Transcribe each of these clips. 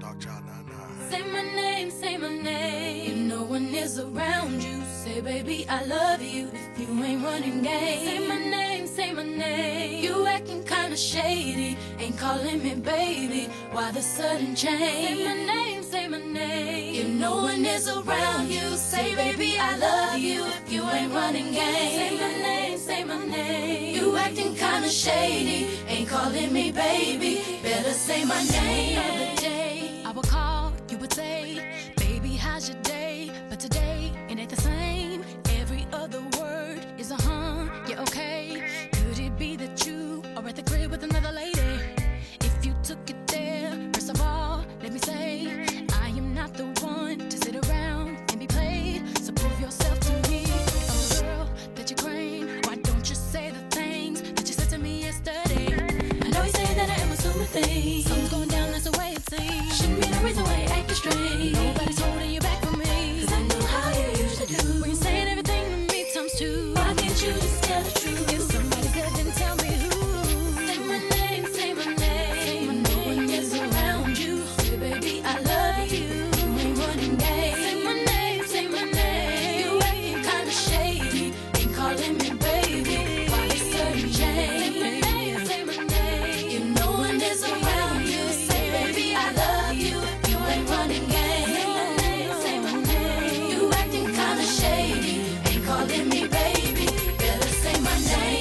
Say my name, say my name. If no one is around you, say baby I love you. If you ain't running game, say my name, say my name. You acting kinda shady, ain't calling me baby. Why the sudden change? Say my name, say my name. If no one is around you, say baby I love you. If you ain't running game, say my name, say my name. You acting kinda shady, ain't calling me baby. Better say my name. The other day I would call, you would say, baby, how's your day? But today, it ain't the same. Every other word is a yeah, okay. Could it be that you are at the crib with another lady? If you took it there, first of all, let me say, I am not the one to sit around and be played. So prove yourself to me. If I'm the girl that you claim, why don't you say the things that you said to me yesterday? I know you say that I am assuming things. Something's going down, that's the way it seems. Shouldn't be no reason why you acting strange. Nobody's holding you back from me, 'cause I know how you used to do. When you're saying everything to me times two. Why can't you just tell the truth? If somebody's good, then tell me who. Say my name, say my name. When no one is around you, say baby I love you. You ain't running game. Say my name, say my name. You acting kinda shady, ain't calling me baby. Why the sudden change? Say my name, say my name. If no one is around you, say baby I love you. If you ain't running game, say my name, say my name. You acting kinda shady, ain't calling me baby. Better say my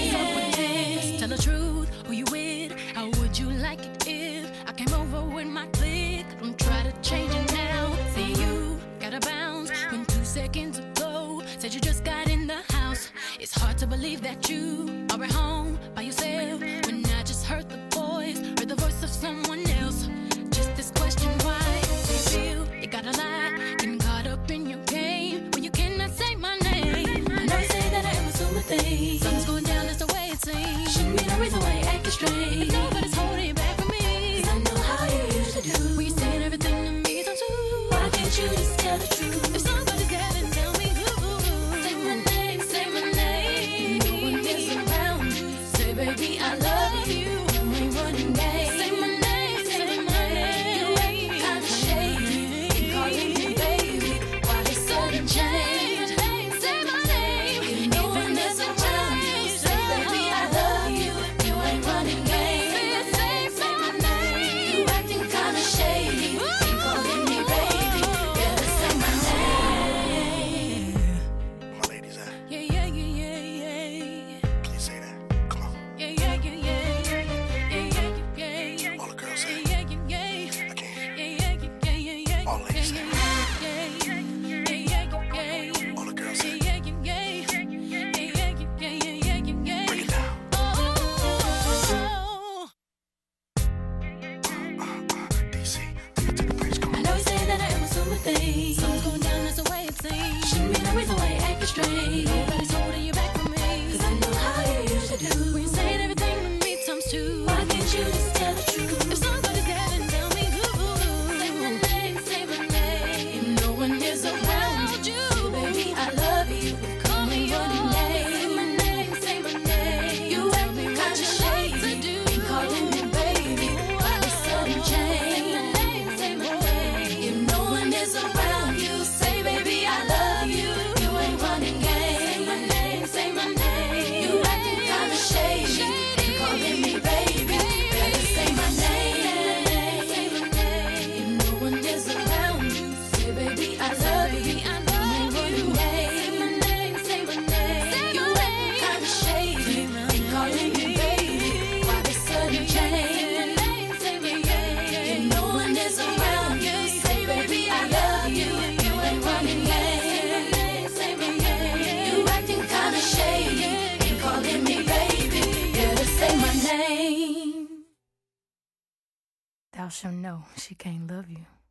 name. Tell the truth, who you with? How would you like it if I came over with my clique? Don't try to change it now. Say you gotta bounce when 2 seconds ago said you just got in the house. It's hard to believe that you are at home by yourself when I just heard the voice of someone else. Just this question, why do you feel you got a lot getting caught up in your game when you cannot say my name? I know you say that I am assuming things. Something's going down, that's the way it seems. Shouldn't be no reason why you acting strange. If nobody's holding you back from me, 'cause I know how you used to do. When you're saying everything to me times two. Why can't you just tell the truth? If somebody's got it, tell me who. Say my name, say my name. No one is around you, say baby I love you. You ain't running game. Say my name, say my name. You acting kinda shady, ain't calling me baby. Why the sudden change? Say my name. If no one is around you, say baby I love you. You ain't running game. Say my name. You acting kinda shady, ain't calling me baby. Better say my name. My ladies at? Yeah, yeah, yeah, yeah, yeah. Can you say that? Come on. Yeah, yeah, yeah, yeah, yeah, yeah, yeah, yeah. All the girls say? Yeah, yeah, yeah, yeah. I can't. Yeah, yeah, yeah, yeah, yeah. All the ladies say? All the girls say? Break it down. DC, take it to the bridge. Come I on. know you say that I am assuming things. Something's going down, that's the way it seems. Shouldn't be no reason why you acting strange. Nobody's holding you back from me, 'cause I know how you used to do. When you're saying everything to me times two. Why can't you just tell the truth? If somebody's got it, tell me who. Say my name, say my name. If no one is around you, say baby I love you. Call me your name. Say my name, say my name. You acting kinda shady, ain't calling me baby. Why the sudden change? Say my name, say my name. If no one is around you, say baby I love you. You ain't running game. Say my name, say my name. You acting kinda shady, ain't calling me baby. Better say my name, say my name. If no one is around you, say baby I love you. You ain't running game. Say my name, say my name. You acting kinda shady, ain't calling me baby. Why the sudden change? Say my name, if no one is around you, say baby I love you. You ain't running game. Say my name, you acting kinda shady, ain't calling me baby. Better say my name. Thou shalt know she can't love you.